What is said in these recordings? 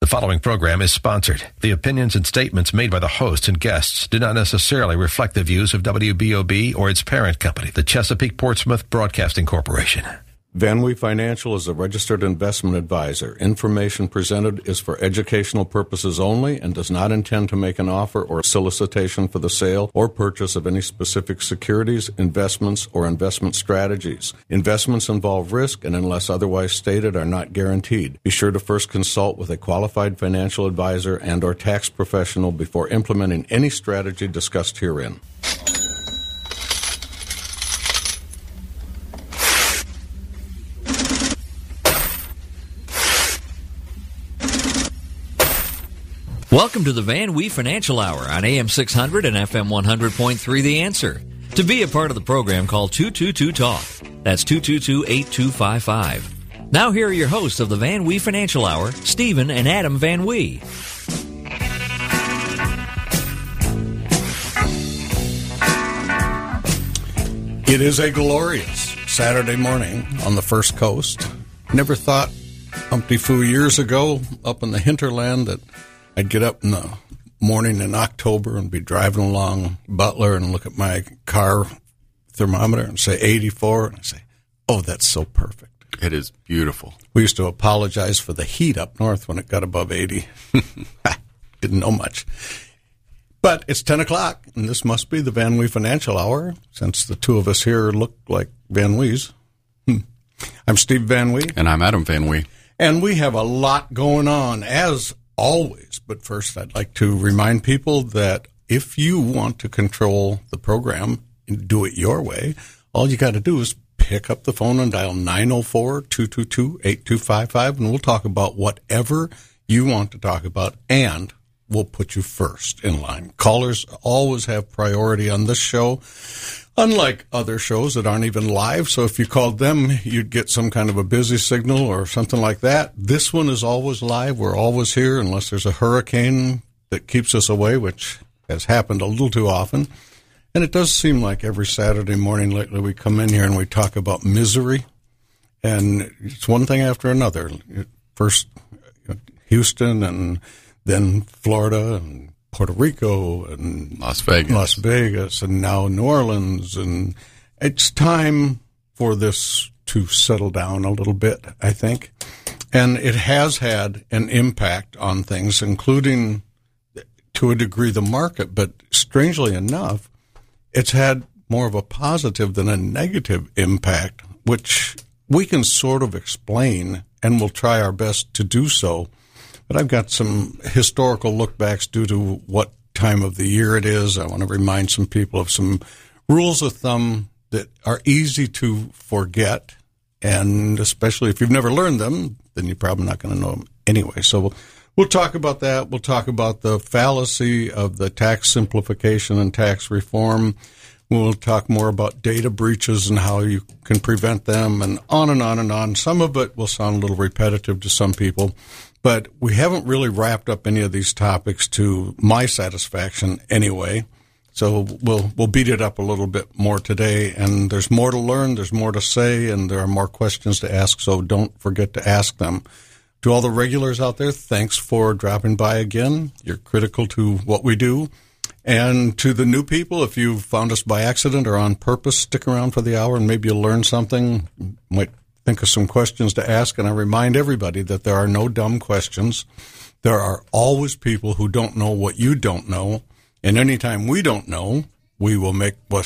The following program is sponsored. The opinions and statements made by the hosts and guests do not necessarily reflect the views of WBOB or its parent company, the Chesapeake Portsmouth Broadcasting Corporation. VanWee Financial is a registered investment advisor. Information presented is for educational purposes only and does not intend to make an offer or solicitation for the sale or purchase of any specific securities, investments, or investment strategies. Investments involve risk and, unless otherwise stated, are not guaranteed. Be sure to first consult with a qualified financial advisor and or tax professional before implementing any strategy discussed herein. Welcome to the VanWee Financial Hour on AM 600 and FM 100.3 The Answer. To be a part of the program, call 222-TALK. That's 222-8255. Now here are your hosts of the VanWee Financial Hour, Stephen and Adam VanWee. It is a glorious Saturday morning on the First Coast. Never thought, Humpty Foo, years ago up in the hinterland, that I'd get up in the morning in October and be driving along Butler and look at my car thermometer and say 84, and I say, oh, that's so perfect. It is beautiful. We used to apologize for the heat up north when it got above 80. Didn't know much. But it's 10 o'clock, and this must be the VanWee Financial Hour, since the two of us here look like VanWees. I'm Steve VanWee. And I'm Adam VanWee. And we have a lot going on, as always. But first, I'd like to remind people that if you want to control the program and do it your way, all you got to do is pick up the phone and dial 904-222-8255, and we'll talk about whatever you want to talk about, and we'll put you first in line. Callers always have priority on this show, unlike other shows that aren't even live. So if you called them, you'd get some kind of a busy signal or something like that. This one is always live. We're always here unless there's a hurricane that keeps us away, which has happened a little too often. And it does seem like every Saturday morning lately we come in here and we talk about misery. And it's one thing after another. First Houston, and then Florida, and Puerto Rico, and Las Vegas, and now New Orleans. And it's time for this to settle down a little bit, I think. And it has had an impact on things, including, to a degree, the market. But strangely enough, it's had more of a positive than a negative impact, which we can sort of explain, and we'll try our best to do so. But I've got some historical look-backs due to what time of the year it is. I want to remind some people of some rules of thumb that are easy to forget, and especially if you've never learned them, then you're probably not going to know them anyway. So we'll talk about that. We'll talk about the fallacy of the tax simplification and tax reform. We'll talk more about data breaches and how you can prevent them, and on and on and on. Some of it will sound a little repetitive to some people, but we haven't really wrapped up any of these topics to my satisfaction anyway. So we'll beat it up a little bit more today, and there's more to learn, there's more to say, and there are more questions to ask, so don't forget to ask them. To all the regulars out there, thanks for dropping by again. You're critical to what we do. And to the new people, if you found us by accident or on purpose, stick around for the hour and maybe you'll learn something. You might think of some questions to ask. And I remind everybody that there are no dumb questions. There are always people who don't know what you don't know. And anytime we don't know, we will make a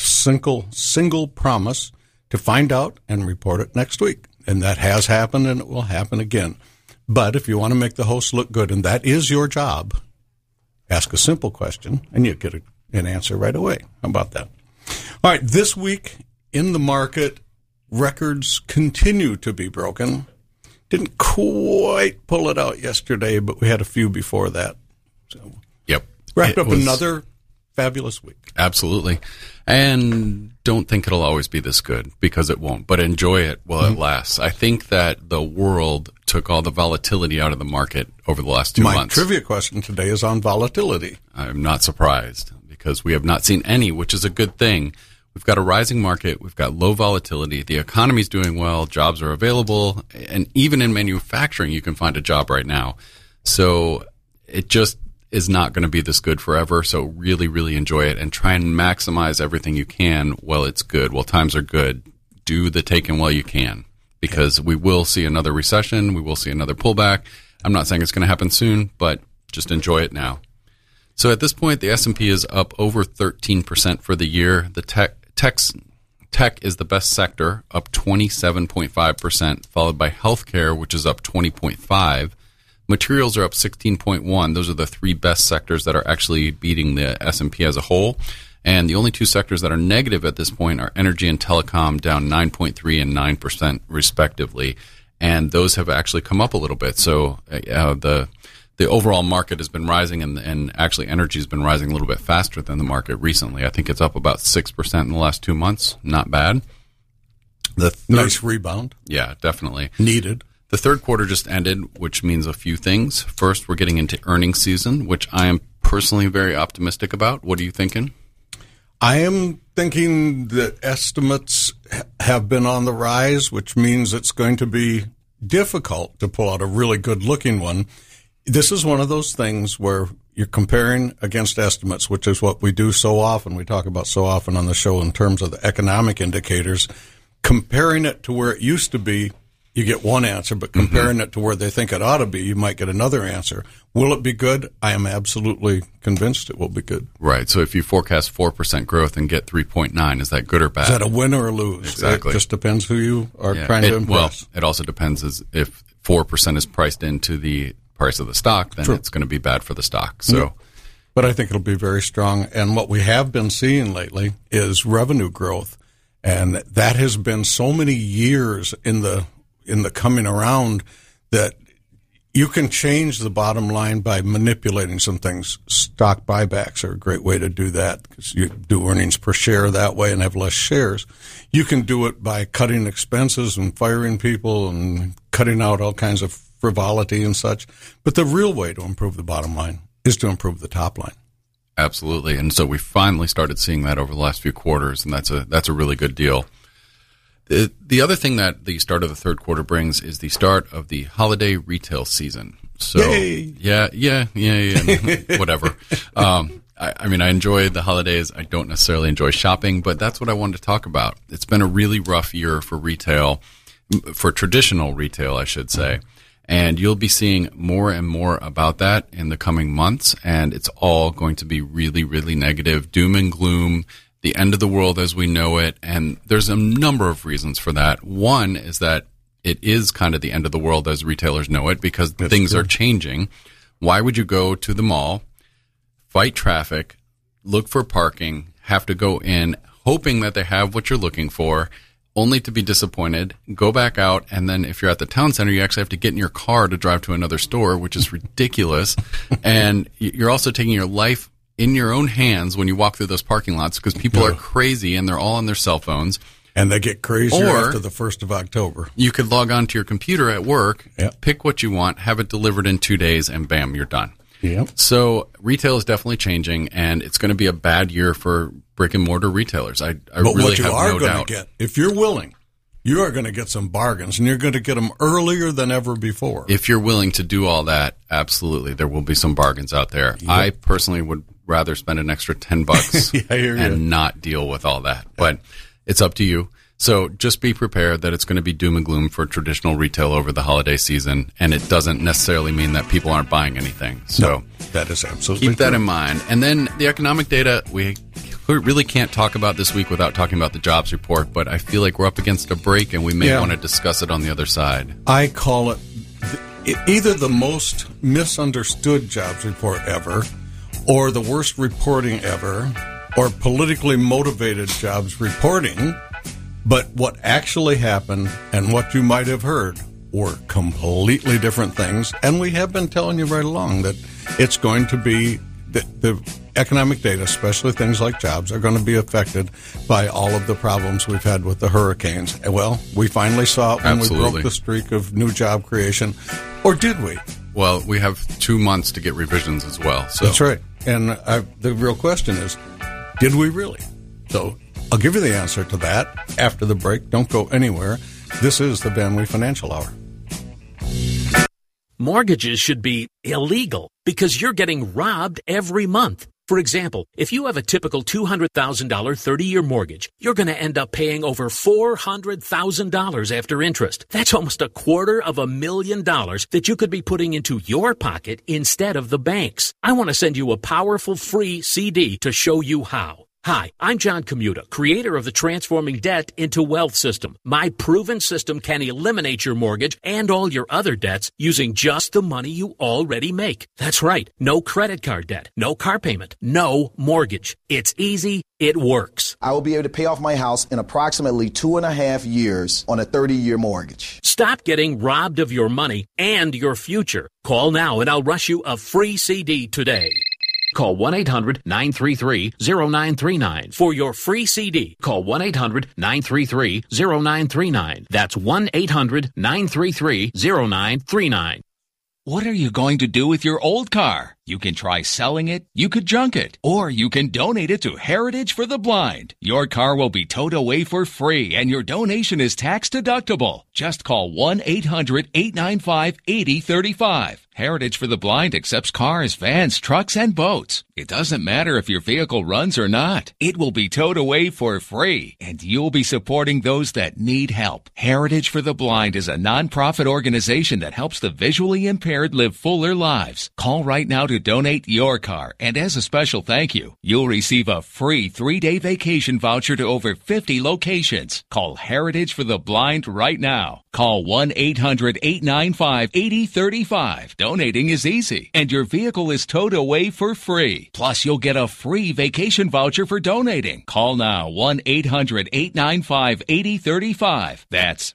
single promise to find out and report it next week. And that has happened, and it will happen again. But if you want to make the host look good, and that is your job, ask a simple question, and you get an answer right away. How about that? All right, this week in the market, records continue to be broken. Didn't quite pull it out yesterday, but we had a few before that. So, yep. Wrapped up another fabulous week. Absolutely. And don't think it'll always be this good, because it won't. But enjoy it while it lasts. I think that the world took all the volatility out of the market over the last 2 months. My trivia question today is on volatility. I'm not surprised, because we have not seen any, which is a good thing. We've got a rising market. We've got low volatility. The economy's doing well. Jobs are available. And even in manufacturing, you can find a job right now. So it just is not going to be this good forever. So really, really enjoy it and try and maximize everything you can while it's good. While times are good, do the taking while you can, because we will see another recession. We will see another pullback. I'm not saying it's going to happen soon, but just enjoy it now. So at this point, the S&P is up over 13% for the year. The tech is the best sector, up 27.5%, followed by healthcare, which is up 20.5%. Materials are up 16.1%. Those are the three best sectors that are actually beating the S&P as a whole. And the only two sectors that are negative at this point are energy and telecom, down 9.3% and 9% respectively. And those have actually come up a little bit. So the overall market has been rising, and actually energy has been rising a little bit faster than the market recently. I think it's up about 6% in the last 2 months. Not bad. Nice rebound. Yeah, definitely. Needed. The third quarter just ended, which means a few things. First, we're getting into earnings season, which I am personally very optimistic about. What are you thinking? I am thinking that estimates have been on the rise, which means it's going to be difficult to pull out a really good-looking one. This is one of those things where you're comparing against estimates, which is what we do so often. We talk about so often on the show in terms of the economic indicators. Comparing it to where it used to be, you get one answer, but comparing it to where they think it ought to be, you might get another answer. Will it be good? I am absolutely convinced it will be good. Right. So if you forecast 4% growth and get 3.9, is that good or bad? Is that a win or a lose? Exactly. It just depends who you are trying to impress. Well, it also depends if 4% is priced into the price of the stock, then it's going to be bad for the stock. So, but I think it'll be very strong. And what we have been seeing lately is revenue growth, and that has been so many years in the coming around that you can change the bottom line by manipulating some things. Stock buybacks are a great way to do that because you do earnings per share that way and have less shares. You can do it by cutting expenses and firing people and cutting out all kinds of frivolity and such. But the real way to improve the bottom line is to improve the top line. Absolutely. And so we finally started seeing that over the last few quarters, and that's a really good deal. The other thing that the start of the third quarter brings is the start of the holiday retail season. So, Yay. Yeah, whatever. I mean, I enjoy the holidays. I don't necessarily enjoy shopping, but that's what I wanted to talk about. It's been a really rough year for retail, for traditional retail, I should say. And you'll be seeing more and more about that in the coming months, and it's all going to be really, really negative, doom and gloom, the end of the world as we know it, and there's a number of reasons for that. One is that it is kind of the end of the world as retailers know it because things are changing. Why would you go to the mall, fight traffic, look for parking, have to go in, hoping that they have what you're looking for, only to be disappointed, go back out, and then if you're at the town center, you actually have to get in your car to drive to another store, which is ridiculous. And you're also taking your life in your own hands when you walk through those parking lots because people are crazy and they're all on their cell phones. And they get crazier after the 1st of October. You could log on to your computer at work, pick what you want, have it delivered in 2 days, and bam, you're done. Yep. So retail is definitely changing, and it's going to be a bad year for brick and mortar retailers. I really have no doubt. Get, if you're willing, you are going to get some bargains, and you're going to get them earlier than ever before. If you're willing to do all that, absolutely, there will be some bargains out there. Yep. I personally would rather spend an extra $10 and not deal with all that. But it's up to you. So just be prepared that it's going to be doom and gloom for traditional retail over the holiday season, and it doesn't necessarily mean that people aren't buying anything. So that is absolutely keep that in mind. And then the economic data, we really can't talk about this week without talking about the jobs report, but I feel like we're up against a break, and we may want to discuss it on the other side. I call it either the most misunderstood jobs report ever, or the worst reporting ever, or politically motivated jobs reporting. But what actually happened and what you might have heard were completely different things. And we have been telling you right along that it's going to be the economic data, especially things like jobs, are going to be affected by all of the problems we've had with the hurricanes. Well, we finally saw it when we broke the streak of new job creation. Or did we? Well, we have 2 months to get revisions as well. So. That's right. And the real question is, did we really? So I'll give you the answer to that after the break. Don't go anywhere. This is the Van Wee Financial Hour. Mortgages should be illegal because you're getting robbed every month. For example, if you have a typical $200,000 30-year mortgage, you're going to end up paying over $400,000 after interest. That's almost $250,000 that you could be putting into your pocket instead of the bank's. I want to send you a powerful free CD to show you how. Hi, I'm John Commuta, creator of the Transforming Debt into Wealth system. My proven system can eliminate your mortgage and all your other debts using just the money you already make. That's right. No credit card debt, no car payment, no mortgage. It's easy. It works. I will be able to pay off my house in approximately 2.5 years on a 30-year mortgage. Stop getting robbed of your money and your future. Call now and I'll rush you a free CD today. Call 1-800-933-0939 for your free CD. Call 1-800-933-0939. That's 1-800-933-0939. What are you going to do with your old car? You can try selling it, you could junk it, or you can donate it to Heritage for the Blind. Your car will be towed away for free, and your donation is tax deductible. Just call 1-800-895-8035. Heritage for the Blind accepts cars, vans, trucks, and boats. It doesn't matter if your vehicle runs or not. It will be towed away for free, and you'll be supporting those that need help. Heritage for the Blind is a nonprofit organization that helps the visually impaired live fuller lives. Call right now to donate your car, and as a special thank you, you'll receive a free 3-day vacation voucher to over 50 locations. Call Heritage for the Blind right now. Call 1-800-895-8035. Donating is easy, and your vehicle is towed away for free. Plus, you'll get a free vacation voucher for donating. Call now, 1-800-895-8035. That's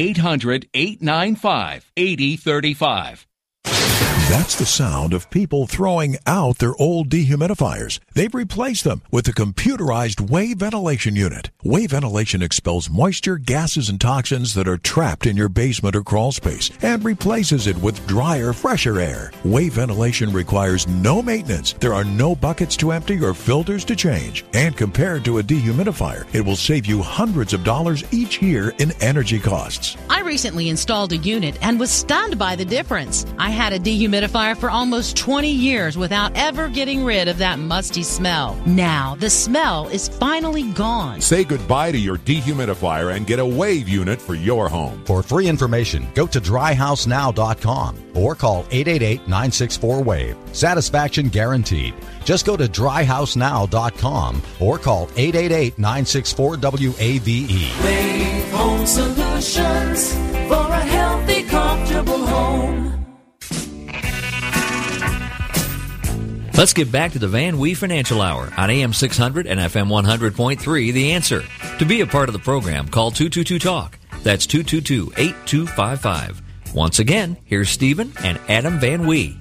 1-800-895-8035. That's the sound of people throwing out their old dehumidifiers. They've replaced them with a computerized wave ventilation unit. Wave ventilation expels moisture, gases, and toxins that are trapped in your basement or crawl space and replaces it with drier, fresher air. Wave ventilation requires no maintenance. There are no buckets to empty or filters to change. And compared to a dehumidifier, it will save you hundreds of dollars each year in energy costs. I recently installed a unit and was stunned by the difference. I had a dehumidifier for almost 20 years without ever getting rid of that musty smell. Now, the smell is finally gone. Say goodbye to your dehumidifier and get a wave unit for your home. For free information, go to dryhousenow.com or call 888-964-WAVE. Satisfaction guaranteed. Just go to dryhousenow.com or call 888-964-WAVE. Wave Home Solutions for a healthy, comfortable home. Let's get back to the Van Wee Financial Hour on AM 600 and FM 100.3, The Answer. To be a part of the program, call 222-TALK. That's 222-8255. Once again, here's Stephen and Adam Van Wee.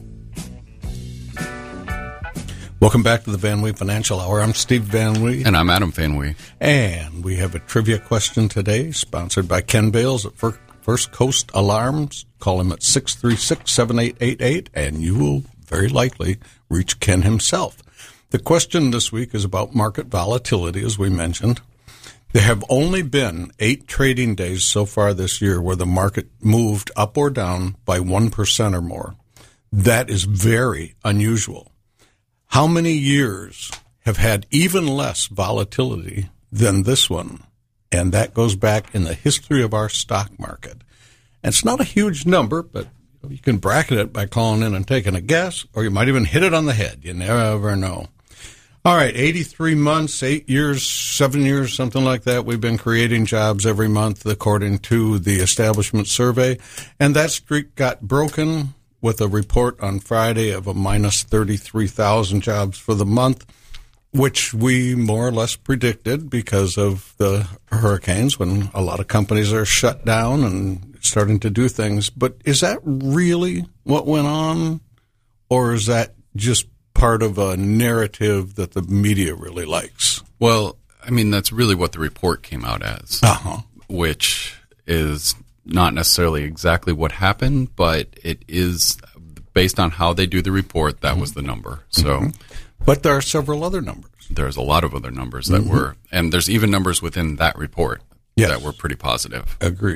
Welcome back to the Van Wee Financial Hour. I'm Steve Van Wee. And I'm Adam Van Wee. And we have a trivia question today, sponsored by Ken Bales at First Coast Alarms. Call him at 636-7888, and you will very likely reach Ken himself. The question this week is about market volatility, as we mentioned. There have only been 8 trading days so far this year where the market moved up or down by 1% or more. That is very unusual. How many years have had even less volatility than this one? And that goes back in the history of our stock market. And it's not a huge number, but you can bracket it by calling in and taking a guess, or you might even hit it on the head. You never know. All right, 83 months, 8 years, 7 years, something like that. We've been creating jobs every month according to the establishment survey. And that streak got broken with a report on Friday of a minus 33,000 jobs for the month, which we more or less predicted because of the hurricanes when a lot of companies are shut down and starting to do things. But is that really what went on, or is that just part of a narrative that the media really likes? Well, I mean, that's really what the report came out as, which is not necessarily exactly what happened, but it is based on how they do the report. That was the number. So, but there are several other numbers. There's a lot of other numbers that were, and there's even numbers within that report that were pretty positive. Agreed.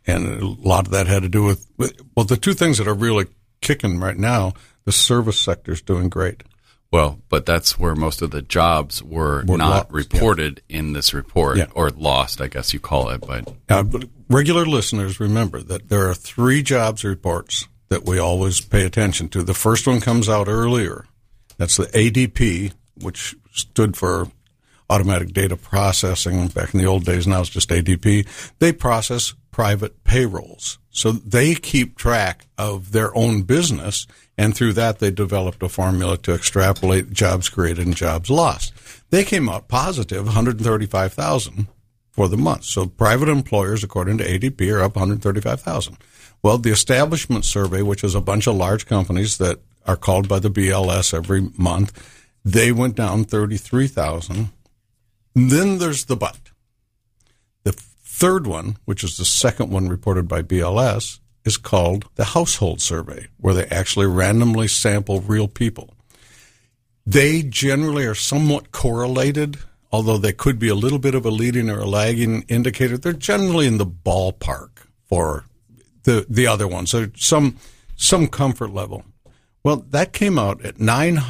And a lot of that had to do with, well, the two things that are really kicking right now, the service sector is doing great. Well, but that's where most of the jobs were not reported in this report, or lost, I guess you call it. But regular listeners remember that there are 3 jobs reports that we always pay attention to. The first one comes out earlier. That's the ADP, which stood for Automatic Data Processing. Back in the old days, now it's just ADP. They process private payrolls. So they keep track of their own business, and through that they developed a formula to extrapolate jobs created and jobs lost. They came out positive 135,000 for the month. So private employers, according to ADP, are up 135,000. Well, the Establishment Survey, which is a bunch of large companies that are called by the BLS every month, they went down 33,000. Then there's the but. The third one, which is the second one reported by BLS, is called the Household Survey, where they actually randomly sample real people. They generally are somewhat correlated, although they could be a little bit of a leading or a lagging indicator. They're generally in the ballpark for the other ones. So some comfort level. Well, that came out at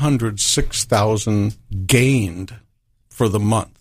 906,000 gained for the month.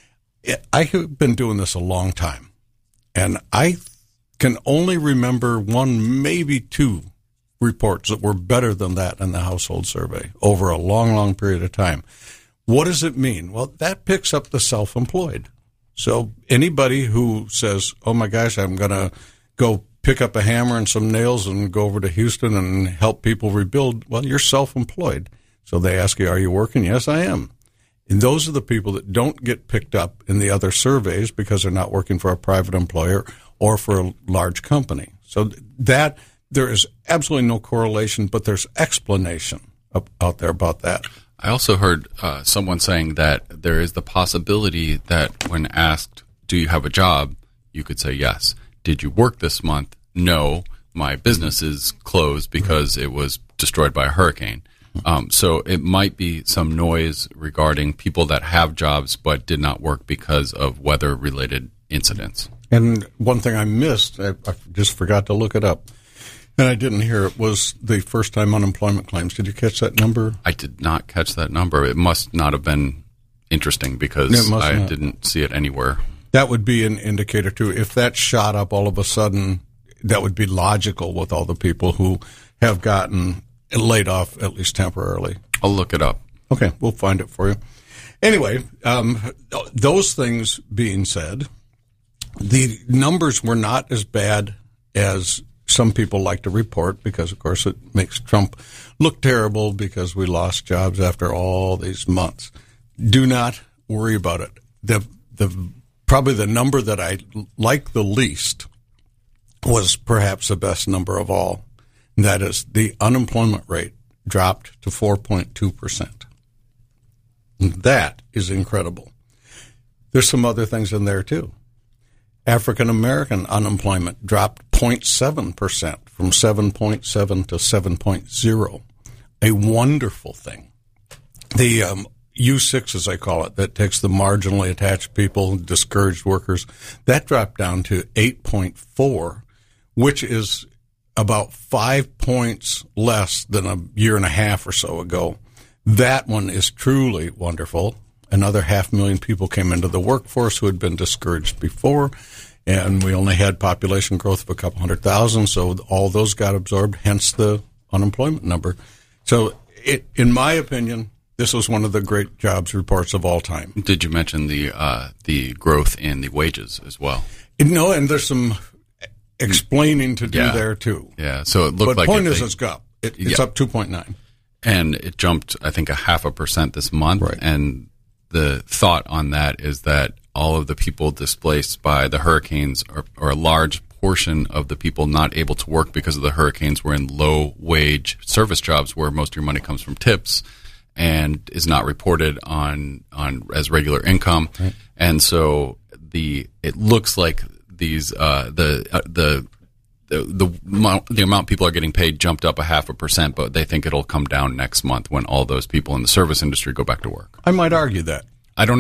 I have been doing this a long time, and I can only remember 1, maybe 2 reports that were better than that in the Household Survey over a long, long period of time. What does it mean? Well, that picks up the self-employed. So anybody who says, oh my gosh, I'm going to go pick up a hammer and some nails and go over to Houston and help people rebuild, well, you're self-employed. So they ask you, are you working? Yes, I am. And those are the people that don't get picked up in the other surveys because they're not working for a private employer or for a large company. So that there is absolutely no correlation, but there's explanation out there about that. I also heard someone saying that there is the possibility that when asked, do you have a job, you could say yes. Did you work this month? No, my business is closed because it was destroyed by a hurricane. So it might be some noise regarding people that have jobs but did not work because of weather-related incidents. And one thing I missed, I just forgot to look it up, and I didn't hear it, was the first-time unemployment claims. Did you catch that number? I did not catch that number. It must not have been interesting because I didn't see it anywhere. That would be an indicator, too. If that shot up all of a sudden, that would be logical with all the people who have gotten laid off, at least temporarily. I'll look it up. Okay, we'll find it for you. Anyway, those things being said, the numbers were not as bad as some people like to report because, of course, it makes Trump look terrible because we lost jobs after all these months. Do not worry about it. Probably the number that I like the least was perhaps the best number of all. And that is the unemployment rate dropped to 4.2%. That is incredible. There's some other things in there, too. African American unemployment dropped 0.7% from 7.7 to 7.0. A wonderful thing. The U6, as I call it, that takes the marginally attached people, discouraged workers, that dropped down to 8.4, which is about 5 points less than a year and a half or so ago. That one is truly wonderful. Another 500,000 people came into the workforce who had been discouraged before, and we only had population growth of a couple 100,000, so all those got absorbed, hence the unemployment number. So in my opinion, this was one of the great jobs reports of all time. Did you mention the growth in the wages as well? No, and there's some explaining to do there too. Yeah, so it looked like. But the point is, it's up. It's up 2.9, and it jumped, I think, 0.5% this month. Right. And the thought on that is that all of the people displaced by the hurricanes, or a large portion of the people not able to work because of the hurricanes, were in low-wage service jobs where most of your money comes from tips and is not reported on as regular income. Right. And so it looks like these the amount people are getting paid jumped up 0.5%, but they think it'll come down next month when all those people in the service industry go back to work. I might argue that. I don't know.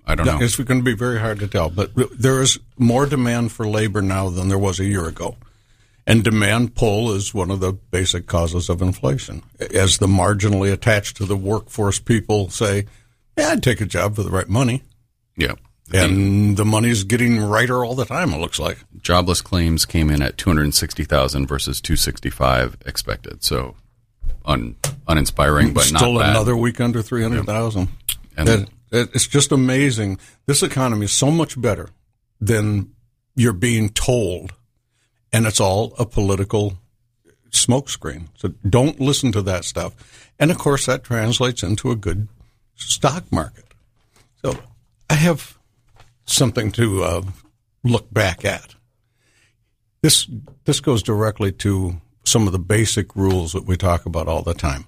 I don't know. It's going to be very hard to tell, but there is more demand for labor now than there was a year ago. And demand pull is one of the basic causes of inflation. As the marginally attached to the workforce people say, yeah, I'd take a job for the right money. Yeah. And the money's getting righter all the time, it looks like. Jobless claims came in at 260,000 versus 265 expected. So uninspiring, but still not bad. Another week under 300,000. And it's just amazing. This economy is so much better than you're being told, and it's all a political smokescreen. So don't listen to that stuff. And, of course, that translates into a good stock market. So I have something to look back at. This goes directly to some of the basic rules that we talk about all the time.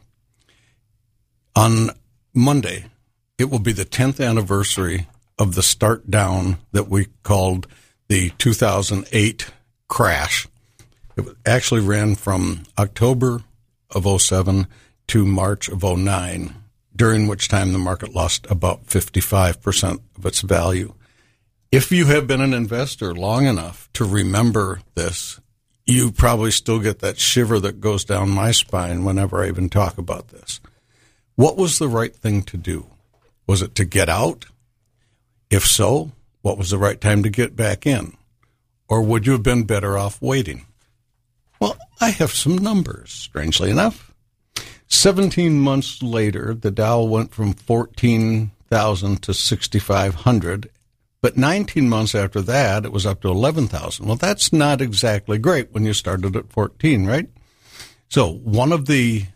On Monday, it will be the 10th anniversary of the start down that we called the 2008 crash. It actually ran from October of 2007 to March of 2009, during which time the market lost about 55% of its value. If you have been an investor long enough to remember this, you probably still get that shiver that goes down my spine whenever I even talk about this. What was the right thing to do? Was it to get out? If so, what was the right time to get back in? Or would you have been better off waiting? Well, I have some numbers, strangely enough. 17 months later, the Dow went from 14,000 to 6,500. But 19 months after that, it was up to 11,000. Well, that's not exactly great when you started at 14, right? So one of the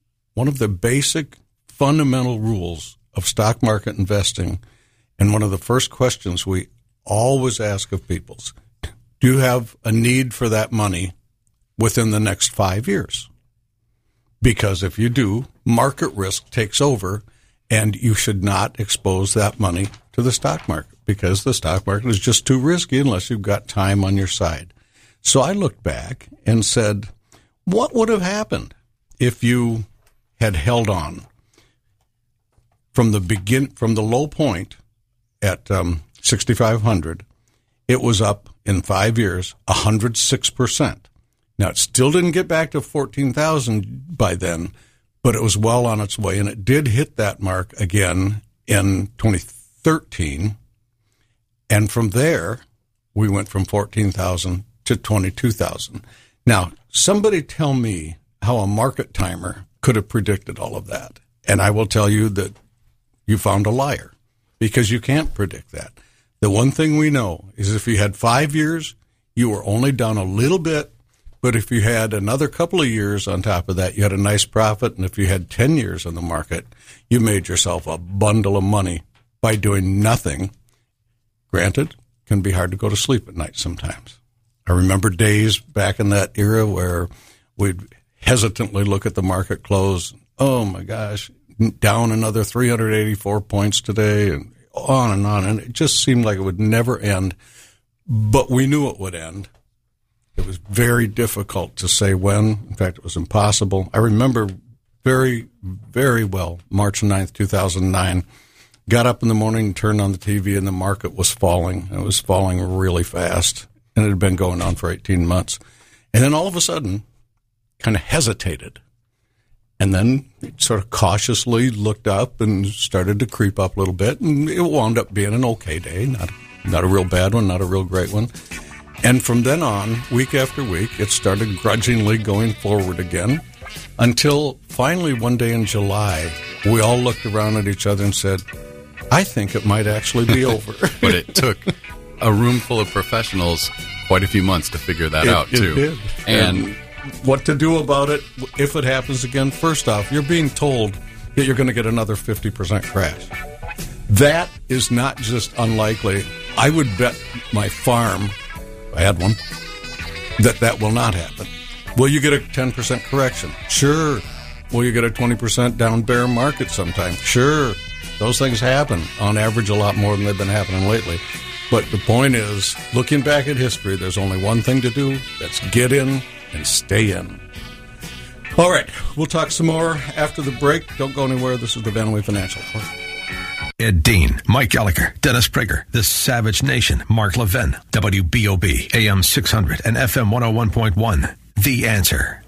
basic fundamental rules of stock market investing, and one of the first questions we always ask of people, do you have a need for that money within the next 5 years? Because if you do, market risk takes over, and you should not expose that money to the stock market, because the stock market is just too risky unless you've got time on your side. So I looked back and said, what would have happened if you had held on from the low point at 6,500? It was up in 5 years 106%. Now, it still didn't get back to 14,000 by then, but it was well on its way, and it did hit that mark again in 2013. And from there, we went from 14,000 to 22,000. Now, somebody tell me how a market timer could have predicted all of that. And I will tell you that you found a liar, because you can't predict that. The one thing we know is if you had 5 years, you were only down a little bit. But if you had another couple of years on top of that, you had a nice profit. And if you had 10 years on the market, you made yourself a bundle of money by doing nothing. Granted, it can be hard to go to sleep at night sometimes. I remember days back in that era where we'd hesitantly look at the market close. Oh, my gosh, down another 384 points today, and on and on. And it just seemed like it would never end. But we knew it would end. It was very difficult to say when. In fact, it was impossible. I remember very, very well March 9th, 2009. Got up in the morning and turned on the TV, and the market was falling. It was falling really fast, and it had been going on for 18 months. And then all of a sudden, kind of hesitated. And then it sort of cautiously looked up and started to creep up a little bit, and it wound up being an okay day. Not a real bad one, not a real great one. And from then on, week after week, it started grudgingly going forward again, until finally one day in July, we all looked around at each other and said, I think it might actually be over. But it took a room full of professionals quite a few months to figure that out, too. It did. And what to do about it if it happens again? First off, you're being told that you're going to get another 50% crash. That is not just unlikely. I would bet my farm, if I had one, that will not happen. Will you get a 10% correction? Sure. Will you get a 20% down bear market sometime? Sure. Those things happen on average a lot more than they've been happening lately. But the point is, looking back at history, there's only one thing to do. That's get in and stay in. All right. We'll talk some more after the break. Don't go anywhere. This is the Van Wee Financial Report. Ed Dean, Mike Gallagher, Dennis Prager, The Savage Nation, Mark Levin, WBOB, AM 600 and FM 101.1. The Answer.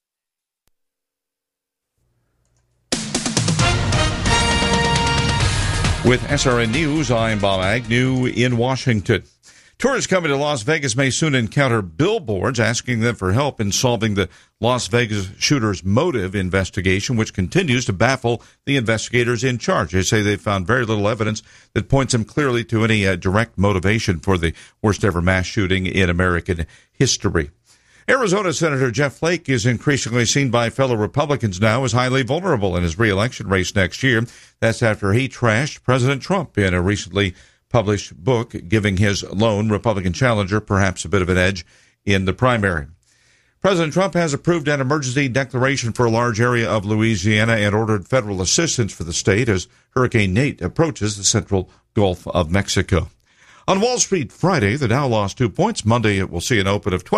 With SRN News, I'm Bob Agnew in Washington. Tourists coming to Las Vegas may soon encounter billboards asking them for help in solving the Las Vegas shooter's motive investigation, which continues to baffle the investigators in charge. They say they've found very little evidence that points them clearly to any direct motivation for the worst ever mass shooting in American history. Arizona Senator Jeff Flake is increasingly seen by fellow Republicans now as highly vulnerable in his re-election race next year. That's after he trashed President Trump in a recently published book, giving his lone Republican challenger perhaps a bit of an edge in the primary. President Trump has approved an emergency declaration for a large area of Louisiana and ordered federal assistance for the state as Hurricane Nate approaches the central Gulf of Mexico. On Wall Street Friday, the Dow lost 2 points. Monday, it will see an open of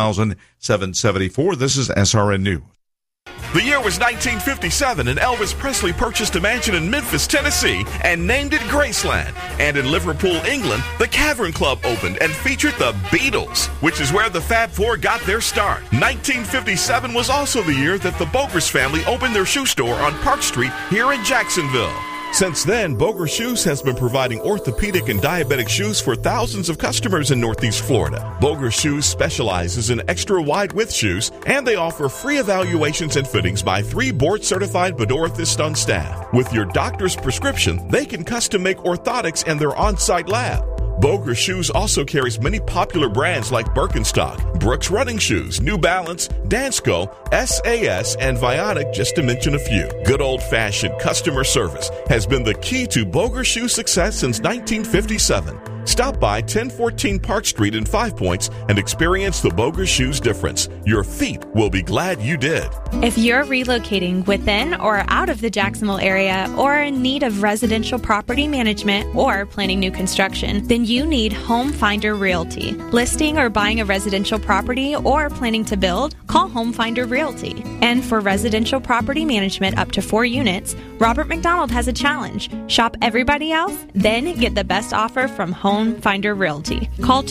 22,774. This is SRN News. The year was 1957, and Elvis Presley purchased a mansion in Memphis, Tennessee, and named it Graceland. And in Liverpool, England, the Cavern Club opened and featured the Beatles, which is where the Fab Four got their start. 1957 was also the year that the Boggers family opened their shoe store on Park Street here in Jacksonville. Since then, Boger Shoes has been providing orthopedic and diabetic shoes for thousands of customers in Northeast Florida. Boger Shoes specializes in extra wide width shoes, and they offer free evaluations and fittings by 3 board-certified podologists on staff. With your doctor's prescription, they can custom make orthotics in their on-site lab. Boger Shoes also carries many popular brands like Birkenstock, Brooks Running Shoes, New Balance, Dansko, SAS, and Vionic, just to mention a few. Good old-fashioned customer service has been the key to Boger Shoes' success since 1957. Stop by 1014 Park Street in 5 Points and experience the Boger Shoes difference. Your feet will be glad you did. If you're relocating within or out of the Jacksonville area or in need of residential property management or planning new construction, then you need Home Finder Realty. Listing or buying a residential property or planning to build? Call Home Finder Realty. And for residential property management up to 4 units, Robert McDonald has a challenge. Shop everybody else, then get the best offer from Home Finder Realty. Call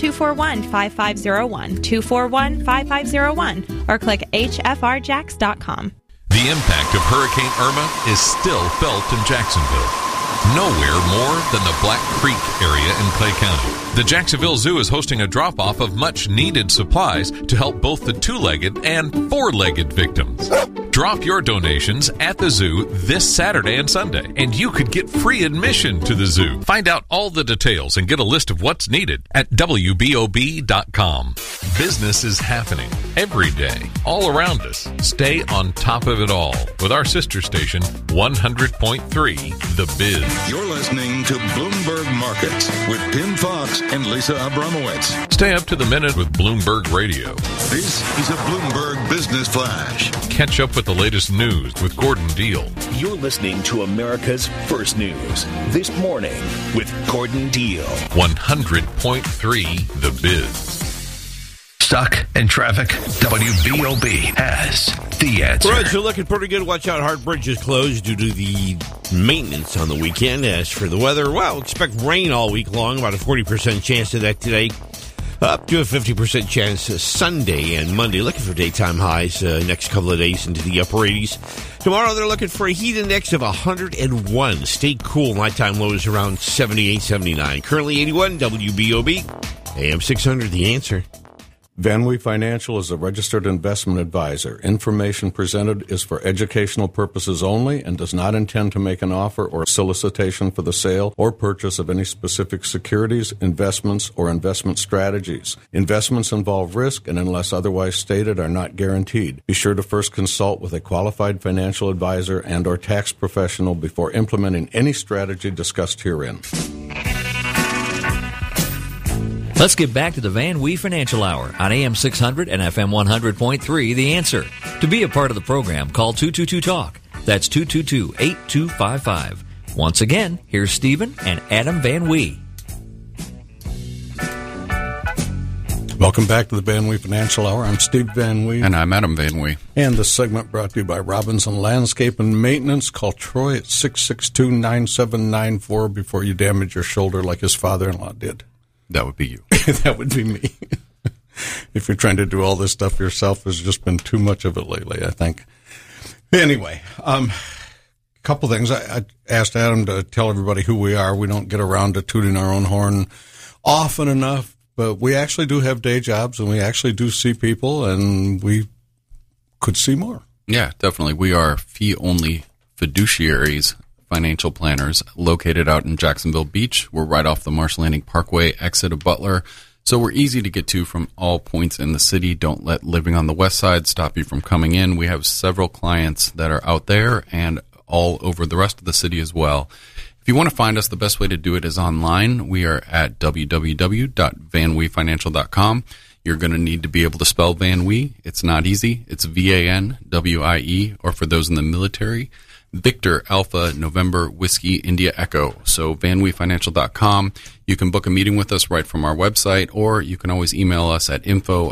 241-5501, 241-5501, or click hfrjax.com. The impact of Hurricane Irma is still felt in Jacksonville. Nowhere more than the Black Creek area in Clay County. The Jacksonville Zoo is hosting a drop-off of much-needed supplies to help both the 2-legged and 4-legged victims. Drop your donations at the zoo this Saturday and Sunday, and you could get free admission to the zoo. Find out all the details and get a list of what's needed at WBOB.com. Business is happening every day, all around us. Stay on top of it all with our sister station, 100.3 The Biz. You're listening to Bloomberg Markets with Tim Fox and Lisa Abramowitz. Stay up to the minute with Bloomberg Radio. This is a Bloomberg Business Flash. Catch up with the latest news with Gordon Deal. You're listening to America's First News This Morning with Gordon Deal. 100.3 The Biz. Stuck in traffic? WBOB has the answer. Roads are looking pretty good. Watch out, Hart Bridge is closed due to the maintenance on the weekend. As for the weather, well, expect rain all week long. About a 40% chance of that today. Up to a 50% chance Sunday and Monday. Looking for daytime highs next couple of days into the upper 80s. Tomorrow they're looking for a heat index of 101. Stay cool. Nighttime lows around 78, 79. Currently 81. WBOB. AM 600, The Answer. Van Wee Financial is a registered investment advisor. Information presented is for educational purposes only and does not intend to make an offer or solicitation for the sale or purchase of any specific securities, investments, or investment strategies. Investments involve risk and, unless otherwise stated, are not guaranteed. Be sure to first consult with a qualified financial advisor and or tax professional before implementing any strategy discussed herein. Let's get back to the Van Wee Financial Hour on AM 600 and FM 100.3, The Answer. To be a part of the program, call 222-TALK. That's 222-8255. Once again, here's Stephen and Adam Van Wee. Welcome back to the Van Wee Financial Hour. I'm Steve Van Wee. And I'm Adam Van Wee. And this segment brought to you by Robinson Landscape and Maintenance. Call Troy at 662-9794 before you damage your shoulder like his father-in-law did. That would be you. That would be me. If you're trying to do all this stuff yourself, there's just been too much of it lately, I think. Anyway, a couple things. I asked Adam to tell everybody who we are. We don't get around to tooting our own horn often enough. But we actually do have day jobs, and we actually do see people, and we could see more. Yeah, definitely. We are fee-only fiduciaries, financial planners, located out in Jacksonville Beach. We're right off the Marsh Landing Parkway exit of Butler, so we're easy to get to from all points in the city. Don't let living on the west side stop you from coming in. We have several clients that are out there and all over the rest of the city as well. If you want to find us, the best way to do it is online. We are at www.vanwiefinancial.com. You're going to need to be able to spell Van Wee. It's not easy. It's V-A-N-W-I-E, or for those in the military, Victor Alpha November Whiskey India Echo. So vanwiefinancial.com. You can book a meeting with us right from our website, or you can always email us at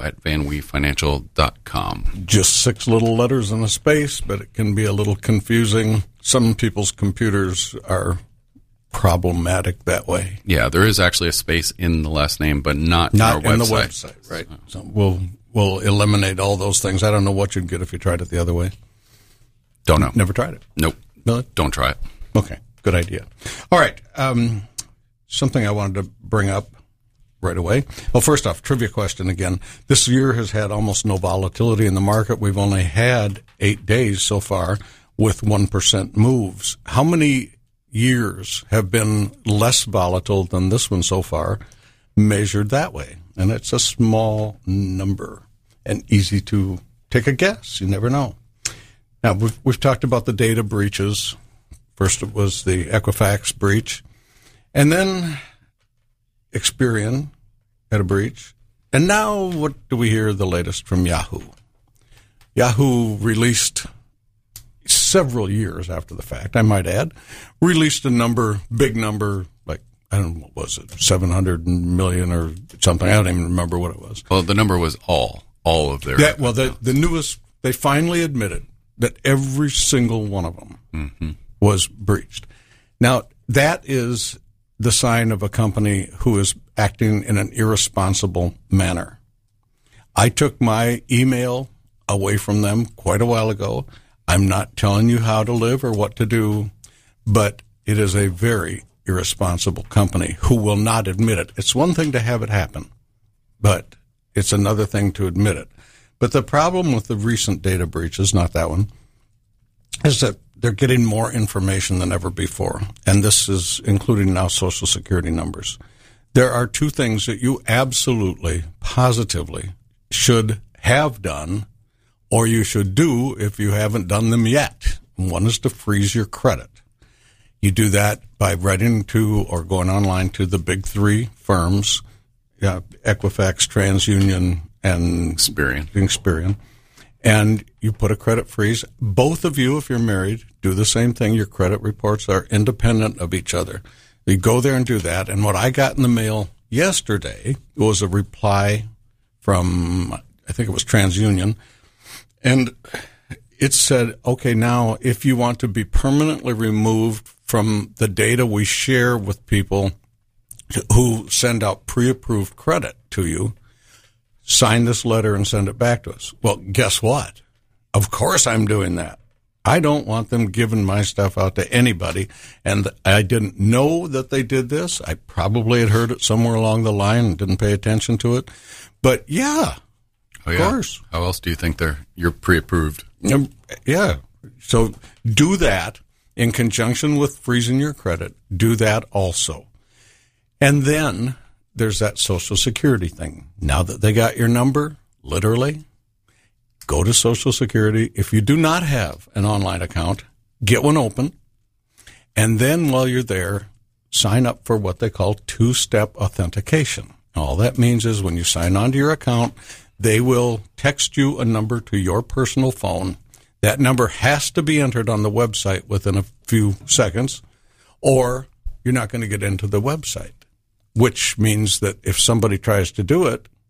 info@vanwiefinancial.com. Just 6 little letters and a space, but it can be a little confusing. Some people's computers are problematic that way. Yeah, there is actually a space in the last name, but not in our in website. The website, right? So we'll eliminate all those things. I don't know what you'd get if you tried it the other way. Don't know. Never tried it. Nope. Really? Don't try it. Okay, good idea. All right, something I wanted to bring up right away. Well, first off, trivia question again. This year has had almost no volatility in the market. We've only had 8 days so far with 1% moves. How many years have been less volatile than this one so far, measured that way? And it's a small number and easy to take a guess. You never know. Now, we've talked about the data breaches. First it was the Equifax breach, and then Experian had a breach. And now what do we hear the latest from Yahoo? Yahoo released several years after the fact, I might add, released a number, big number, like, I don't know, what was it, 700 million or something. I don't even remember what it was. Well, the number was all of their. Yeah, well, the newest, they finally admitted that every single one of them was breached. Now, that is the sign of a company who is acting in an irresponsible manner. I took my email away from them quite a while ago. I'm not telling you how to live or what to do, but it is a very irresponsible company who will not admit it. It's one thing to have it happen, but it's another thing to admit it. But the problem with the recent data breaches, not that one, is that they're getting more information than ever before. And this is including now Social Security numbers. There are 2 things that you absolutely, positively should have done, or you should do if you haven't done them yet. One is to freeze your credit. You do that by writing to or going online to the big 3 firms, Equifax, TransUnion, and Experian. And you put a credit freeze. Both of you, if you're married, do the same thing. Your credit reports are independent of each other. You go there and do that. And what I got in the mail yesterday was a reply from, I think it was TransUnion. And it said, okay, now if you want to be permanently removed from the data we share with people who send out pre-approved credit to you, sign this letter and send it back to us. Well, guess what? Of course I'm doing that. I don't want them giving my stuff out to anybody. And I didn't know that they did this. I probably had heard it somewhere along the line and didn't pay attention to it. But yeah, of course. How else do you think you're pre-approved? Yeah. So do that in conjunction with freezing your credit. Do that also. And then there's that Social Security thing. Now that they got your number, literally, go to Social Security. If you do not have an online account, get one open. And then while you're there, sign up for what they call 2-step authentication. All that means is when you sign on to your account, they will text you a number to your personal phone. That number has to be entered on the website within a few seconds, or you're not going to get into the website, which means that if somebody tries to do it,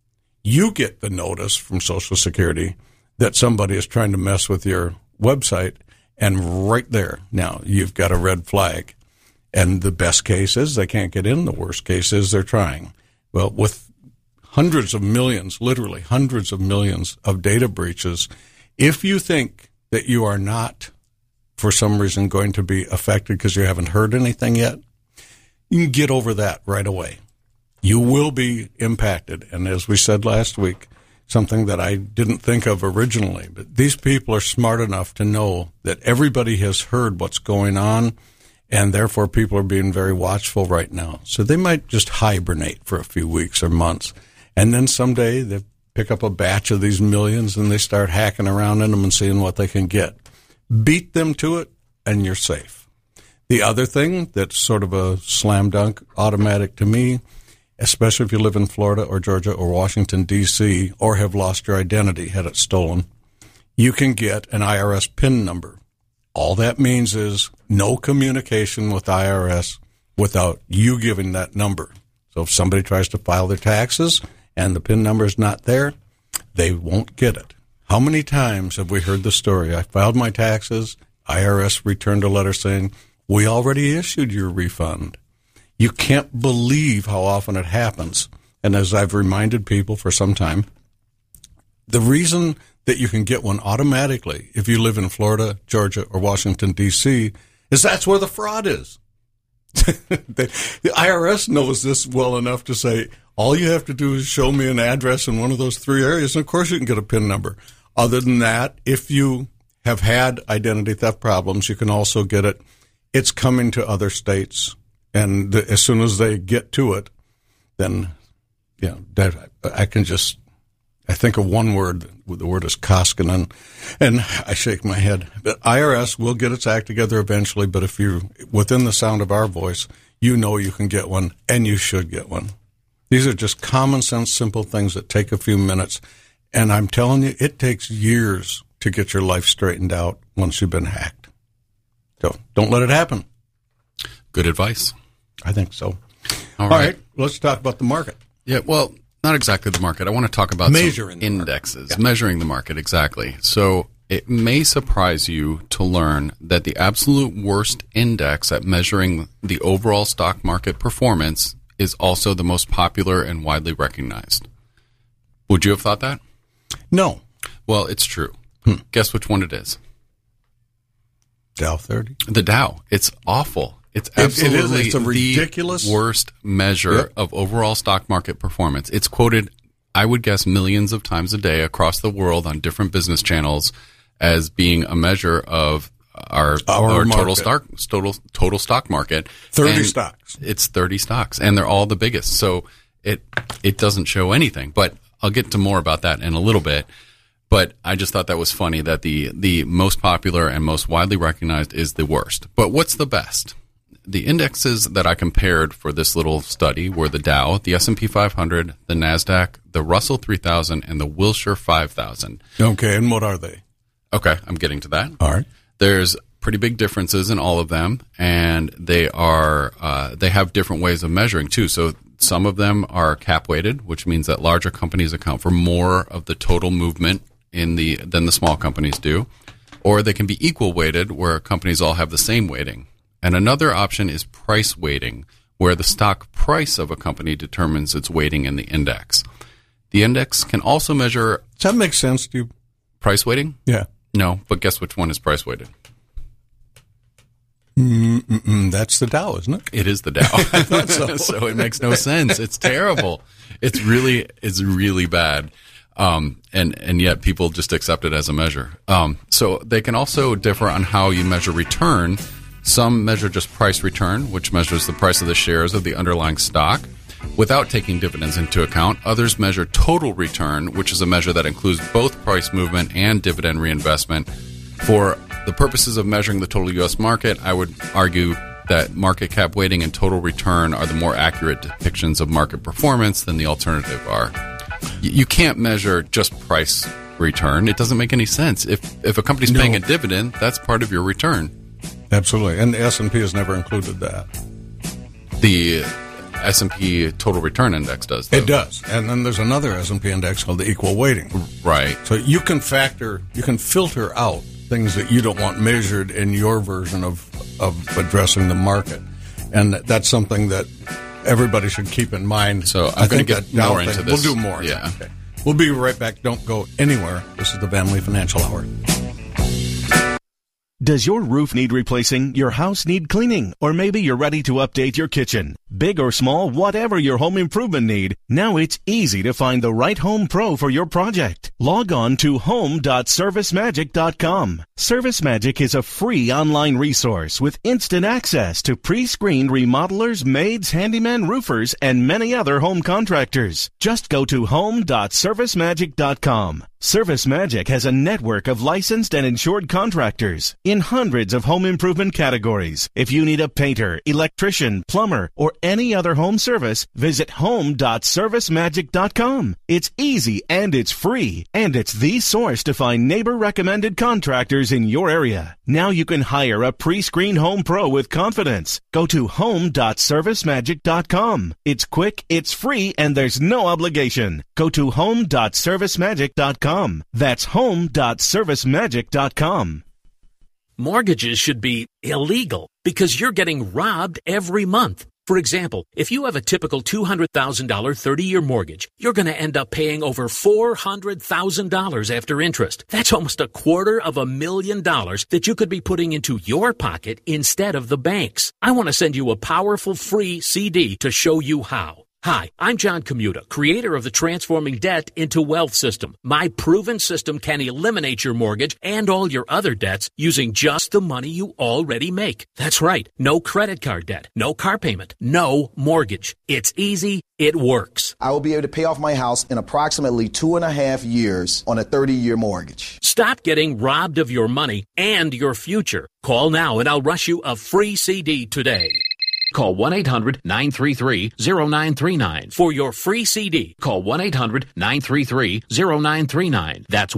you get the notice from Social Security that somebody is trying to mess with your website, and right there, now you've got a red flag. And the best case is they can't get in. The worst case is they're trying. Well, with hundreds of millions, literally hundreds of millions of data breaches, if you think that you are not, for some reason, going to be affected because you haven't heard anything yet, you can get over that right away. You will be impacted. And as we said last week, something that I didn't think of originally, but these people are smart enough to know that everybody has heard what's going on, and therefore people are being very watchful right now. So they might just hibernate for a few weeks or months, and then someday they pick up a batch of these millions and they start hacking around in them and seeing what they can get. Beat them to it, and you're safe. The other thing that's sort of a slam dunk automatic to me, especially if you live in Florida or Georgia or Washington, D.C., or have lost your identity, had it stolen, you can get an IRS PIN number. All that means is no communication with IRS without you giving that number. So if somebody tries to file their taxes and the PIN number is not there, they won't get it. How many times have we heard the story? I filed my taxes, IRS returned a letter saying, we already issued your refund. You can't believe how often it happens. And as I've reminded people for some time, the reason that you can get one automatically if you live in Florida, Georgia, or Washington, D.C., is that's where the fraud is. The IRS knows this well enough to say, all you have to do is show me an address in one of those three areas, and of course you can get a PIN number. Other than that, if you have had identity theft problems, you can also get it. It's coming to other states. And as soon as they get to it, then, I think of one word. The word is Koskinen, and I shake my head. But IRS will get its act together eventually, but if you're within the sound of our voice, you know you can get one, and you should get one. These are just common sense, simple things that take a few minutes. And I'm telling you, it takes years to get your life straightened out once you've been hacked. So don't let it happen. Good advice. I think so. All right. Let's talk about the market. Yeah, well, not exactly the market. I want to talk about measuring some indexes, measuring the market, exactly. So it may surprise you to learn that the absolute worst index at measuring the overall stock market performance is also the most popular and widely recognized. Would you have thought that? No. Well, it's true. Guess which one it is? Dow 30. The Dow. It's awful. It's absolutely it's a ridiculous the worst measure of overall stock market performance. It's quoted, I would guess, millions of times a day across the world on different business channels as being a measure of our total stock market. 30 stocks. It's 30 stocks, and they're all the biggest. So it doesn't show anything. But I'll get to more about that in a little bit. But I just thought that was funny that the most popular and most widely recognized is the worst. But what's the best? The indexes that I compared for this little study were the Dow, the S&P 500, the NASDAQ, the Russell 3000, and the Wilshire 5000. Okay, and what are they? Okay, I'm getting to that. All right. There's pretty big differences in all of them, and they have different ways of measuring too. So some of them are cap-weighted, which means that larger companies account for more of the total movement than the small companies do. Or they can be equal weighted, where companies all have the same weighting. And another option is price weighting, where the stock price of a company determines its weighting in the index. The index can also measure... Does that make sense to you? Price weighting? Yeah. No, but guess which one is price weighted? That's the Dow, isn't it? It is the Dow. I thought so. So it makes no sense. It's terrible. It's really bad. And yet people just accept it as a measure. So they can also differ on how you measure return. Some measure just price return, which measures the price of the shares of the underlying stock without taking dividends into account. Others measure total return, which is a measure that includes both price movement and dividend reinvestment. For the purposes of measuring the total U.S. market, I would argue that market cap weighting and total return are the more accurate depictions of market performance than the alternative are. You can't measure just price return. It doesn't make any sense. If a company's paying a dividend, that's part of your return. Absolutely. And the S&P has never included that. The S&P Total Return Index does, though. It does. And then there's another S&P index called the equal weighting. Right. So you can filter out things that you don't want measured in your version of addressing the market. And that's something that everybody should keep in mind. So I'm going to get more into this. We'll do more. Yeah. Okay. We'll be right back. Don't go anywhere. This is the Van Lee Financial Hour. Does your roof need replacing? Your house need cleaning? Or maybe you're ready to update your kitchen? Big or small, whatever your home improvement need, now it's easy to find the right home pro for your project. Log on to home.servicemagic.com. ServiceMagic is a free online resource with instant access to pre-screened remodelers, maids, handyman, roofers, and many other home contractors. Just go to home.servicemagic.com. ServiceMagic has a network of licensed and insured contractors in hundreds of home improvement categories. If you need a painter, electrician, plumber, or any other home service, visit home.servicemagic.com. It's easy and it's free, and it's the source to find neighbor-recommended contractors in your area. Now you can hire a pre-screened home pro with confidence. Go to home.servicemagic.com. It's quick, it's free, and there's no obligation. Go to home.servicemagic.com. That's home.servicemagic.com. Mortgages should be illegal because you're getting robbed every month. For example, if you have a typical $200,000 30-year mortgage, you're going to end up paying over $400,000 after interest. That's almost $250,000 that you could be putting into your pocket instead of the bank's. I want to send you a powerful free CD to show you how. Hi, I'm John Commuta, creator of the Transforming Debt into Wealth system. My proven system can eliminate your mortgage and all your other debts using just the money you already make. That's right. No credit card debt, no car payment, no mortgage. It's easy. It works. I will be able to pay off my house in approximately 2.5 years on a 30-year mortgage. Stop getting robbed of your money and your future. Call now and I'll rush you a free CD today. Call 1-800-933-0939 for your free CD. Call 1-800-933-0939. That's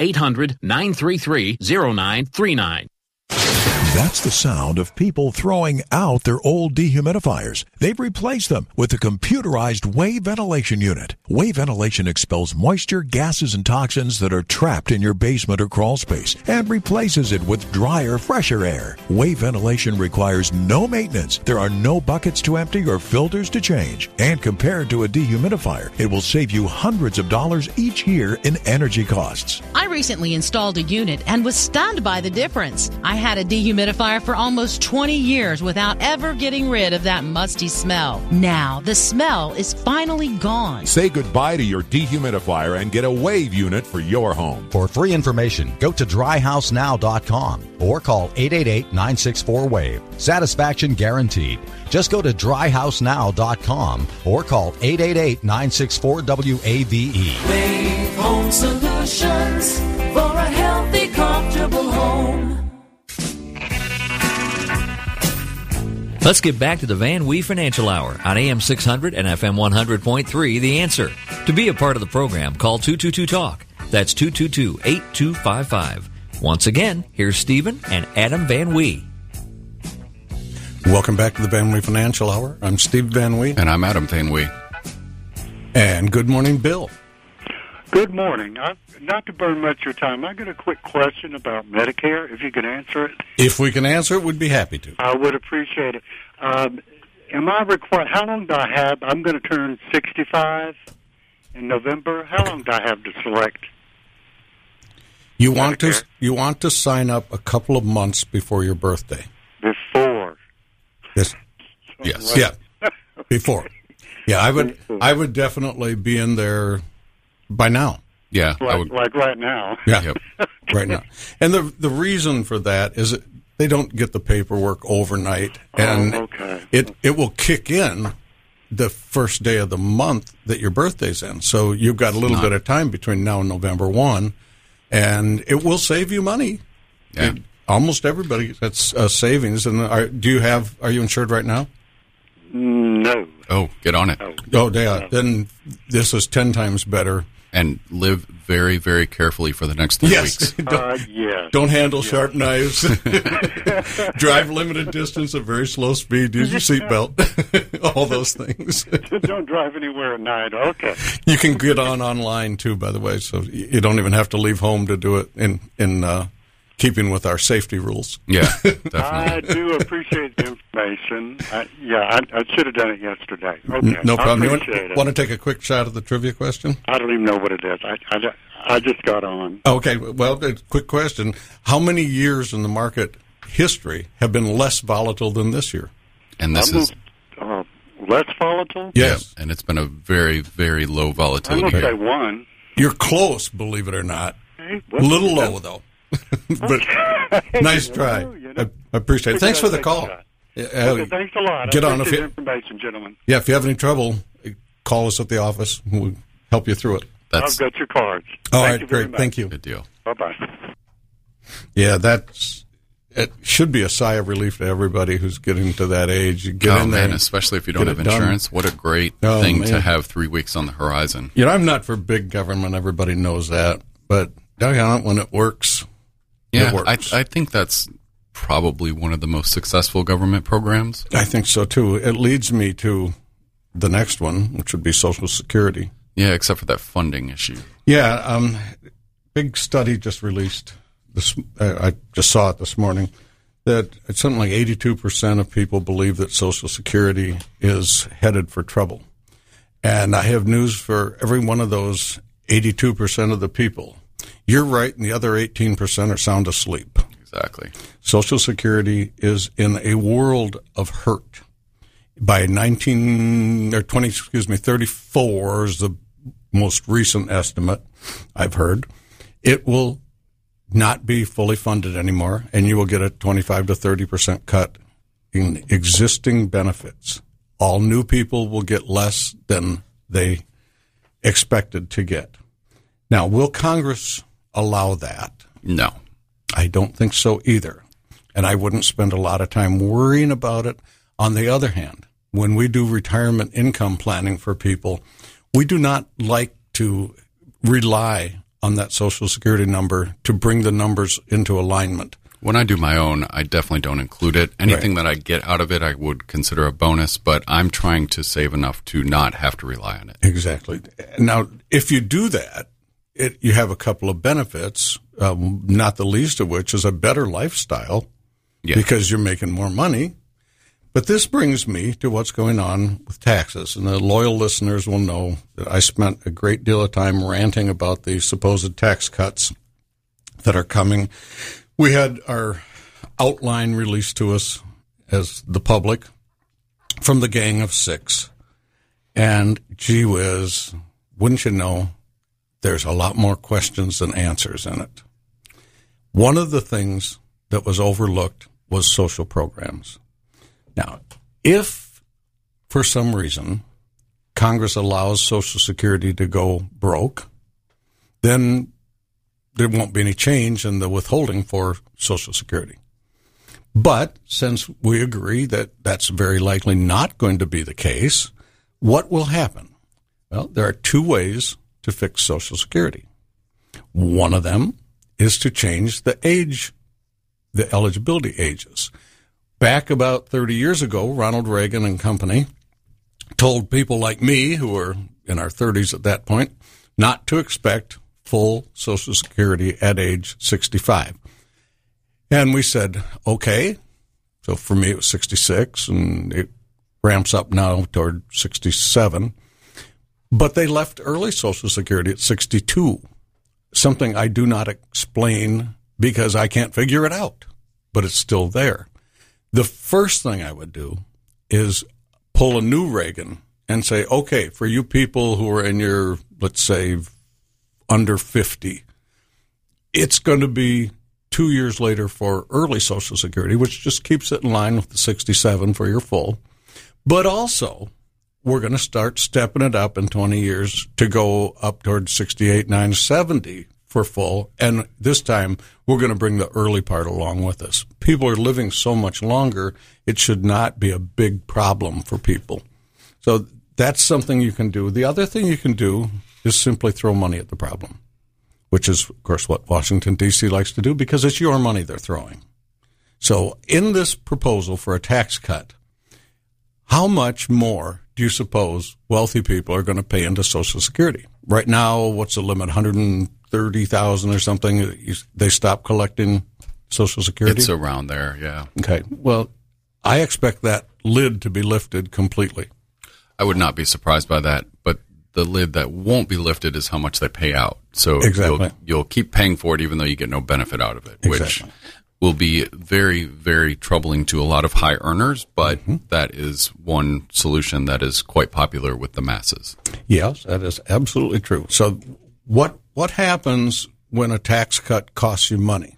1-800-933-0939. That's the sound of people throwing out their old dehumidifiers. They've replaced them with a computerized wave ventilation unit. Wave ventilation expels moisture, gases, and toxins that are trapped in your basement or crawl space and replaces it with drier, fresher air. Wave ventilation requires no maintenance. There are no buckets to empty or filters to change. And compared to a dehumidifier, it will save you hundreds of dollars each year in energy costs. I recently installed a unit and was stunned by the difference. I had a dehumidifier for almost 20 years without ever getting rid of that musty smell. Now, the smell is finally gone. Say goodbye to your dehumidifier and get a wave unit for your home. For free information, go to dryhousenow.com or call 888-964-WAVE. Satisfaction guaranteed. Just go to dryhousenow.com or call 888-964-WAVE. Wave Home Solutions for a healthy, comfortable home. Let's get back to the Van Wee Financial Hour on AM 600 and FM 100.3, The Answer. To be a part of the program, call 222-TALK. That's 222-8255. Once again, here's Stephen and Adam Van Wee. Welcome back to the Van Wee Financial Hour. I'm Steve Van Wee. And I'm Adam Van Wee. And good morning, Bill. Good morning. Not to burn much of your time, I got a quick question about Medicare, if you can answer it. If we can answer it, we'd be happy to. I would appreciate it. Am I required? How long do I have? I'm going to turn 65 in November. How long do I have to select? You want to sign up a couple of months before your birthday. Before. Yes. Yes. Yeah. Before. Yeah, I would definitely be in there by now. Yeah, like right now. Yeah, right now. And the reason for that is that they don't get the paperwork overnight, and it will kick in the first day of the month that your birthday's in. So you've got a little bit of time between now and November 1, and it will save you money. Yeah. Almost everybody gets savings. And are you insured right now? No. Oh, get on it. Oh, yeah. Then this is 10 times better. And live very, very carefully for the next 3 weeks. Don't handle sharp knives. Drive limited distance at very slow speed. Use your seatbelt. All those things. Don't drive anywhere at night. Okay. You can get online, too, by the way, so you don't even have to leave home to do it in keeping with our safety rules. Yeah, definitely. I do appreciate the information. I should have done it yesterday. Okay. No problem. I appreciate it. Want to take a quick shot at the trivia question? I don't even know what it is. I just got on. Okay, well, quick question. How many years in the market history have been less volatile than this year? And this is... less volatile? Yes. Yeah, and it's been a very, very low volatility. I'm going to say one. You're close, believe it or not. Okay, a little low, though. But nice try. I appreciate it. Thanks for the call. Okay, thanks a lot. Get on the information, gentlemen. Yeah, if you have any trouble, call us at the office. We'll help you through it. I've got your cards. All right, great. Thank you. Good deal. Bye-bye. Yeah, it should be a sigh of relief to everybody who's getting to that age. You get in there, especially if you don't have insurance. What a great thing to have 3 weeks on the horizon. You know, I'm not for big government. Everybody knows that. But when it works, yeah, it works. I think that's probably one of the most successful government programs. I think so, too. It leads me to the next one, which would be Social Security. Yeah, except for that funding issue. Yeah, big study just released. I just saw it this morning, that it's something like 82% of people believe that Social Security is headed for trouble. And I have news for every one of those 82% of the people. You're right, and the other 18% are sound asleep. Exactly. Social Security is in a world of hurt. By 34 is the most recent estimate I've heard. It will not be fully funded anymore, and you will get a 25 to 30% cut in existing benefits. All new people will get less than they expected to get. Now, will Congress allow that? No. I don't think so either, and I wouldn't spend a lot of time worrying about it. On the other hand, when we do retirement income planning for people, we do not like to rely on that Social Security number to bring the numbers into alignment. When I do my own, I definitely don't include it. Anything that I get out of it, I would consider a bonus, but I'm trying to save enough to not have to rely on it. Exactly. Now, if you do that, you have a couple of benefits, not the least of which is a better lifestyle because you're making more money. But this brings me to what's going on with taxes. And the loyal listeners will know that I spent a great deal of time ranting about the supposed tax cuts that are coming. We had our outline released to us as the public from the Gang of Six. And gee whiz, wouldn't you know, there's a lot more questions than answers in it. One of the things that was overlooked was social programs. Now, if for some reason Congress allows Social Security to go broke, then there won't be any change in the withholding for Social Security. But since we agree that that's very likely not going to be the case, what will happen? Well, there are two ways to fix Social Security. One of them is to change the age, the eligibility ages. Back about 30 years ago, Ronald Reagan and company told people like me, who were in our 30s at that point, not to expect full Social Security at age 65. And we said, okay. So for me, it was 66, and it ramps up now toward 67. But they left early Social Security at 62, something I do not explain because I can't figure it out, but it's still there. The first thing I would do is pull a new Reagan and say, okay, for you people who are in your, let's say, under 50, it's going to be 2 years later for early Social Security, which just keeps it in line with the 67 for your full. But also, we're going to start stepping it up in 20 years to go up towards 68, 9, 70 for full. And this time, we're going to bring the early part along with us. People are living so much longer, it should not be a big problem for people. So that's something you can do. The other thing you can do is simply throw money at the problem, which is, of course, what Washington, D.C. likes to do because it's your money they're throwing. So in this proposal for a tax cut, how much more do you suppose wealthy people are going to pay into Social Security? Right now, what's the limit, $130,000 or something? They stop collecting Social Security? It's around there, yeah. Okay. Well, I expect that lid to be lifted completely. I would not be surprised by that, but the lid that won't be lifted is how much they pay out. So exactly. you'll keep paying for it even though you get no benefit out of it, exactly. which will be very, very troubling to a lot of high earners, but that is one solution that is quite popular with the masses. Yes, that is absolutely true. So what happens when a tax cut costs you money?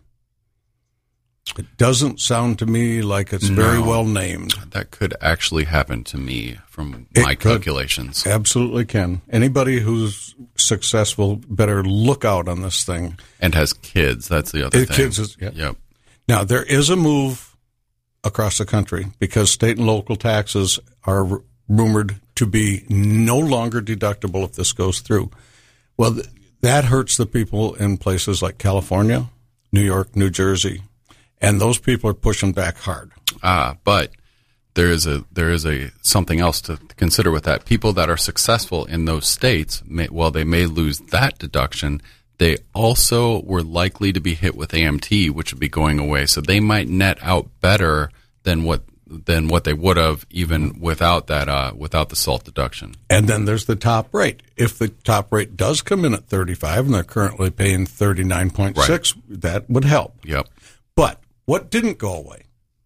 It doesn't sound to me like it's very well named. That could actually happen to me from my calculations. Absolutely can. Anybody who's successful better look out on this thing. And has kids. That's the other thing. Kids yep. Now, there is a move across the country because state and local taxes are rumored to be no longer deductible if this goes through. Well, that hurts the people in places like California, New York, New Jersey. And those people are pushing back hard. But there is a something else to consider with that. People that are successful in those states, while they may lose that deduction, they also were likely to be hit with AMT, which would be going away. So they might net out better than what they would have even without that without the SALT deduction. And then there's the top rate. If the top rate does come in at 35 and they're currently paying 39.6, that would help. Yep. But what didn't go away?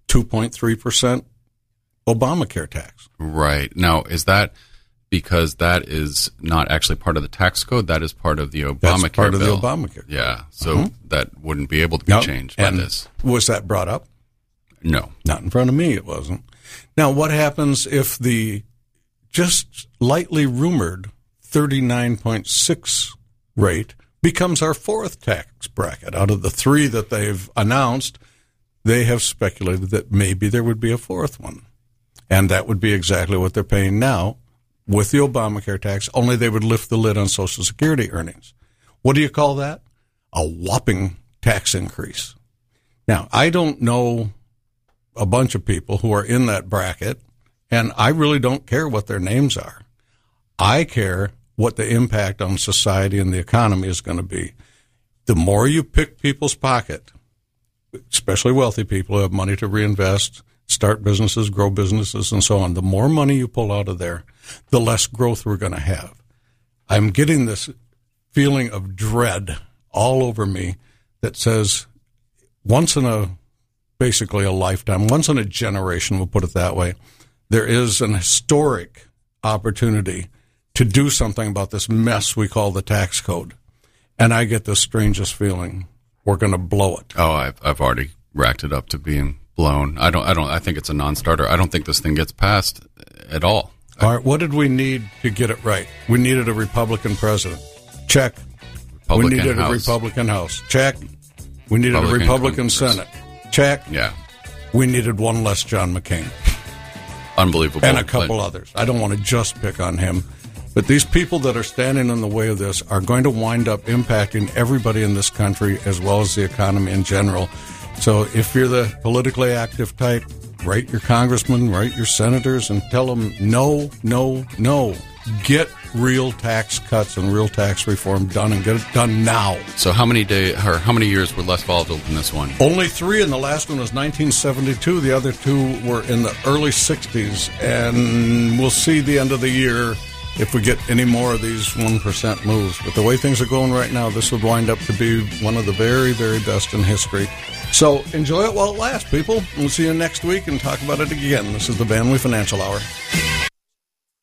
2.3% Obamacare tax. Right. Now, is that because that is not actually part of the tax code? That is part of the Obamacare bill. That's part of the Obamacare. Yeah. So that wouldn't be able to be changed by this. Was that brought up? No. Not in front of me, it wasn't. Now, what happens if the just lightly rumored 39.6 rate becomes our fourth tax bracket? Out of the three that they've announced, they have speculated that maybe there would be a fourth one. And that would be exactly what they're paying now with the Obamacare tax, only they would lift the lid on Social Security earnings. What do you call that? A whopping tax increase. Now, I don't know a bunch of people who are in that bracket, and I really don't care what their names are. I care what the impact on society and the economy is going to be. The more you pick people's pocket, especially wealthy people who have money to reinvest, start businesses, grow businesses, and so on, the more money you pull out of there, the less growth we're going to have. I'm getting this feeling of dread all over me that says basically a lifetime, once in a generation, we'll put it that way, there is an historic opportunity to do something about this mess we call the tax code. And I get the strangest feeling we're going to blow it. Oh, I've already racked it up to being blown. I think it's a non-starter. I don't think this thing gets passed at all. All right, what did we need to get it right? We needed a Republican president. Check. We needed a Republican House. Check. We needed a Republican Senate. Check. Yeah. We needed one less John McCain. Unbelievable. And a couple others. I don't want to just pick on him. But these people that are standing in the way of this are going to wind up impacting everybody in this country as well as the economy in general. So if you're the politically active type, write your congressmen, write your senators, and tell them no, no, no. Get real tax cuts and real tax reform done, and get it done now. So how many years were less volatile than this one? Only 3, and the last one was 1972. The other 2 were in the early 60s, and we'll see the end of the year if we get any more of these 1% moves. But the way things are going right now, this would wind up to be one of the very, very best in history. So enjoy it while it lasts, people. We'll see you next week and talk about it again. This is the Van Wee Financial Hour.